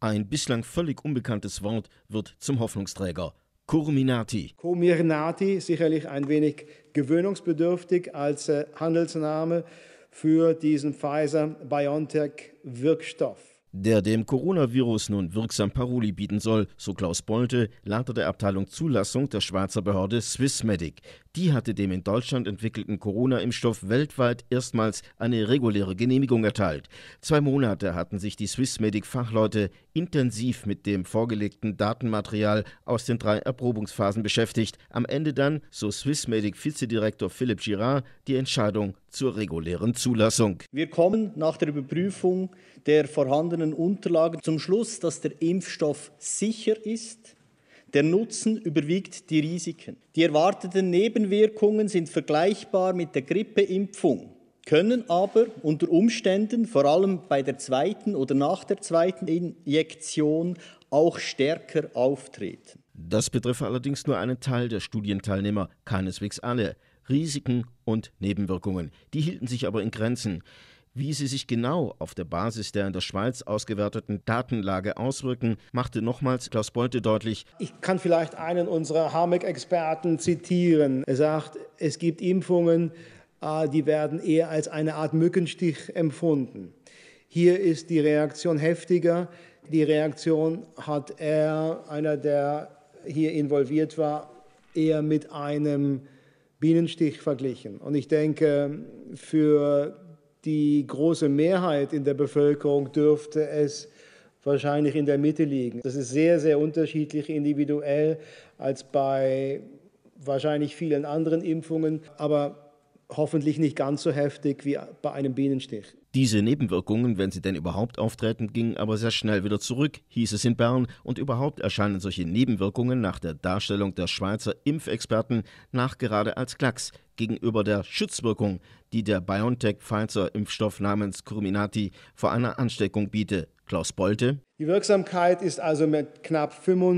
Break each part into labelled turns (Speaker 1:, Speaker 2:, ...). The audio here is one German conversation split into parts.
Speaker 1: Ein bislang völlig unbekanntes Wort wird zum Hoffnungsträger. Comirnaty.
Speaker 2: Comirnaty, sicherlich ein wenig gewöhnungsbedürftig als Handelsname für diesen Pfizer-BioNTech-Wirkstoff.
Speaker 1: Der dem Coronavirus nun wirksam Paroli bieten soll, so Klaus Bolte, Leiter der Abteilung Zulassung der Schweizer Behörde Swissmedic. Die hatte dem in Deutschland entwickelten Corona-Impfstoff weltweit erstmals eine reguläre Genehmigung erteilt. 2 Monate hatten sich die Swissmedic-Fachleute intensiv mit dem vorgelegten Datenmaterial aus den 3 Erprobungsphasen beschäftigt. Am Ende dann, so Swissmedic-Vizedirektor Philipp Girard, die Entscheidung zur regulären Zulassung.
Speaker 3: Wir kommen nach der Überprüfung der vorhandenen Unterlagen zum Schluss, dass der Impfstoff sicher ist. Der Nutzen überwiegt die Risiken. Die erwarteten Nebenwirkungen sind vergleichbar mit der Grippeimpfung, können aber unter Umständen, vor allem bei der 2. oder nach der 2. Injektion, auch stärker auftreten.
Speaker 1: Das betrifft allerdings nur einen Teil der Studienteilnehmer, keineswegs alle. Risiken und Nebenwirkungen, die hielten sich aber in Grenzen. Wie sie sich genau auf der Basis der in der Schweiz ausgewerteten Datenlage auswirken, machte nochmals Klaus Bolte deutlich.
Speaker 2: Ich kann vielleicht einen unserer Harmec-Experten zitieren. Er sagt, es gibt Impfungen, die werden eher als eine Art Mückenstich empfunden. Hier ist die Reaktion heftiger. Die Reaktion hat einer, der hier involviert war, eher mit einem Bienenstich verglichen. Und ich denke, für die große Mehrheit in der Bevölkerung dürfte es wahrscheinlich in der Mitte liegen. Das ist sehr, sehr unterschiedlich individuell als bei wahrscheinlich vielen anderen Impfungen, aber hoffentlich nicht ganz so heftig wie bei einem Bienenstich.
Speaker 1: Diese Nebenwirkungen, wenn sie denn überhaupt auftreten, gingen aber sehr schnell wieder zurück, hieß es in Bern. Und überhaupt erscheinen solche Nebenwirkungen nach der Darstellung der Schweizer Impfexperten nachgerade als Klacks gegenüber der Schutzwirkung, die der BioNTech-Pfizer-Impfstoff namens Comirnaty vor einer Ansteckung biete. Klaus Bolte.
Speaker 2: Die Wirksamkeit ist also mit knapp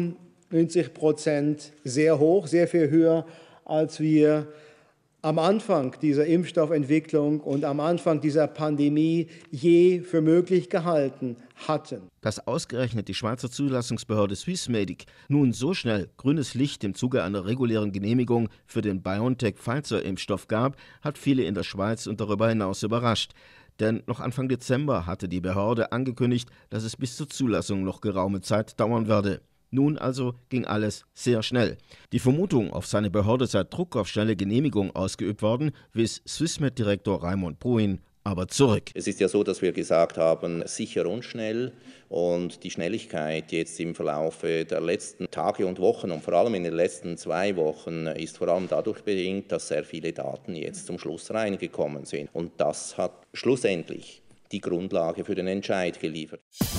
Speaker 2: 95% sehr hoch, sehr viel höher, als wir am Anfang dieser Impfstoffentwicklung und am Anfang dieser Pandemie je für möglich gehalten hatten.
Speaker 1: Dass ausgerechnet die Schweizer Zulassungsbehörde Swissmedic nun so schnell grünes Licht im Zuge einer regulären Genehmigung für den BioNTech-Pfizer-Impfstoff gab, hat viele in der Schweiz und darüber hinaus überrascht. Denn noch Anfang Dezember hatte die Behörde angekündigt, dass es bis zur Zulassung noch geraume Zeit dauern werde. Nun also ging alles sehr schnell. Die Vermutung, auf seine Behörde sei Druck auf schnelle Genehmigung ausgeübt worden, wies Swissmed-Direktor Raimund Bruin aber zurück.
Speaker 4: Es ist ja so, dass wir gesagt haben, sicher und schnell. Und die Schnelligkeit jetzt im Verlaufe der letzten Tage und Wochen und vor allem in den letzten 2 Wochen ist vor allem dadurch bedingt, dass sehr viele Daten jetzt zum Schluss reingekommen sind. Und das hat schlussendlich die Grundlage für den Entscheid geliefert.